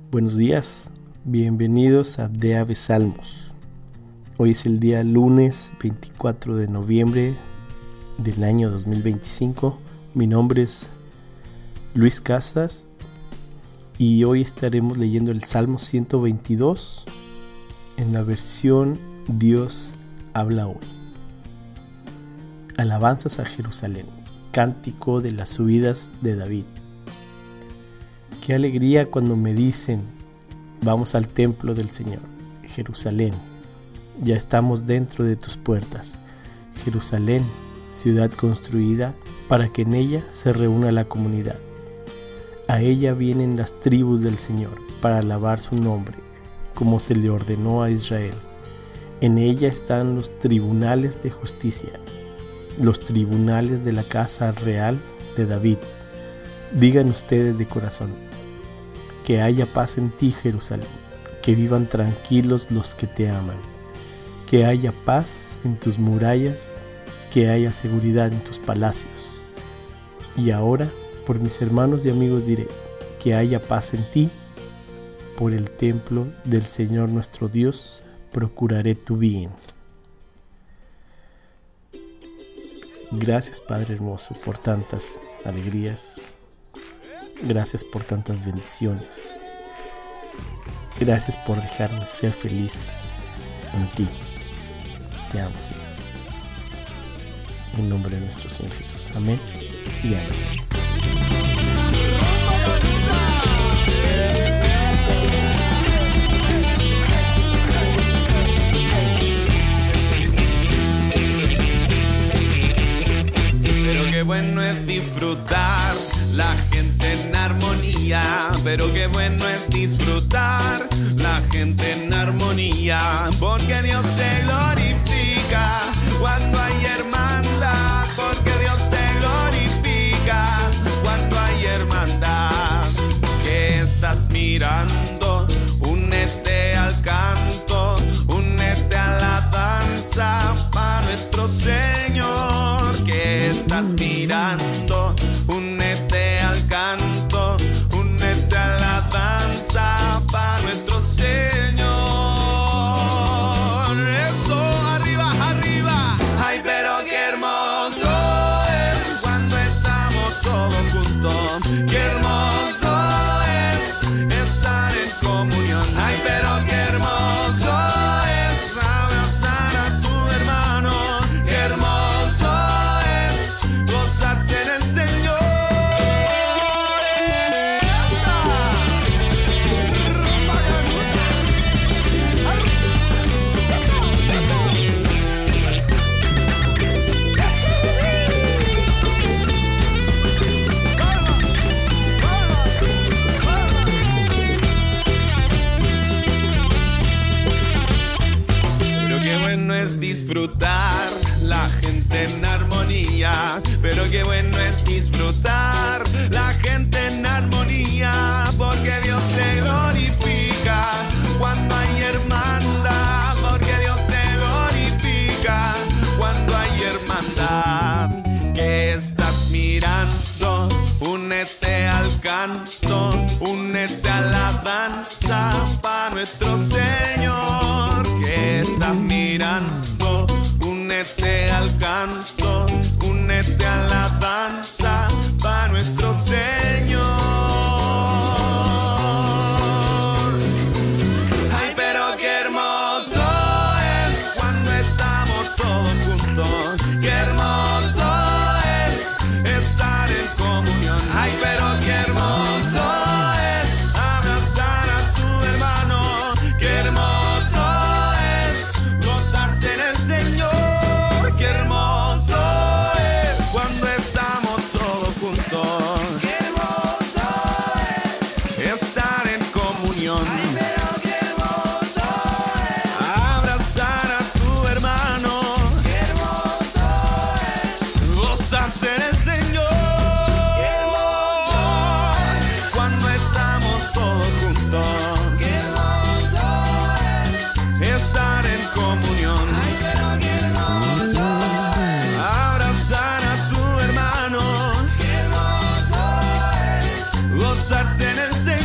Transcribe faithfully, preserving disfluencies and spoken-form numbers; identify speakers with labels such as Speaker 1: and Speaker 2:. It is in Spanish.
Speaker 1: Buenos días, bienvenidos a De Ave Salmos. Hoy es el día lunes veinticuatro de noviembre del año dos mil veinticinco. Mi nombre es Luis Casas y hoy estaremos leyendo el Salmo ciento veintidós en la versión Dios habla hoy. Alabanzas a Jerusalén, cántico de las subidas de David. Qué alegría cuando me dicen, vamos al templo del Señor, Jerusalén, ya estamos dentro de tus puertas. Jerusalén, ciudad construida para que en ella se reúna la comunidad. A ella vienen las tribus del Señor para alabar su nombre, como se le ordenó a Israel. En ella están los tribunales de justicia, los tribunales de la casa real de David. Digan ustedes de corazón, que haya paz en ti, Jerusalén, que vivan tranquilos los que te aman, que haya paz en tus murallas, que haya seguridad en tus palacios. Y ahora, por mis hermanos y amigos diré, que haya paz en ti, por el templo del Señor nuestro Dios, procuraré tu bien. Gracias, Padre hermoso, por tantas alegrías. Gracias por tantas bendiciones. Gracias por dejarme ser feliz en ti. Te amo, Señor. En nombre de nuestro Señor Jesús. Amén y amén.
Speaker 2: Pero qué bueno es disfrutar la gente en armonía, pero qué bueno es disfrutar la gente en armonía, porque Dios se glorifica cuando hay hermandad, porque Dios se glorifica cuando hay hermandad. ¿Qué estás mirando? Únete al canto, únete a la danza para nuestro Señor. ¿Qué estás mirando? Únete al canto, únete a la danza para nuestro Señor. Eso, arriba, arriba. Ay, pero qué hermoso es cuando estamos todos juntos. Qué hermoso es estar en comunión. Ay, pero qué hermoso es abrazar a tu hermano. Qué hermoso es gozarse en el Señor. Disfrutar la gente en armonía, pero qué bueno es disfrutar la gente en armonía, porque Dios se glorifica cuando hay hermandad, porque Dios se glorifica cuando hay hermandad. ¿Qué estás mirando? Únete al canto, únete a la danza para nuestro Señor. ¿Qué estás mirando? Únete al canto, únete a la danza para nuestro Señor. Ay, pero qué hermoso es cuando estamos todos juntos. Qué hermoso es estar en comunión. Ay, pero qué hermoso es abrazar a tu hermano. Qué hermoso es gozarse en el Señor. Qué hermoso es cuando estamos todos juntos. Qué hermoso es estar en comunión. Ay, pero qué hermoso es abrazar a tu hermano. Qué hermoso es gozarse en el Señor. Qué hermoso es cuando estamos todos juntos. Qué hermoso es estar en comunión. Ay, pero qué hermoso es abrazar a tu hermano. Qué hermoso es gozarse en el Señor.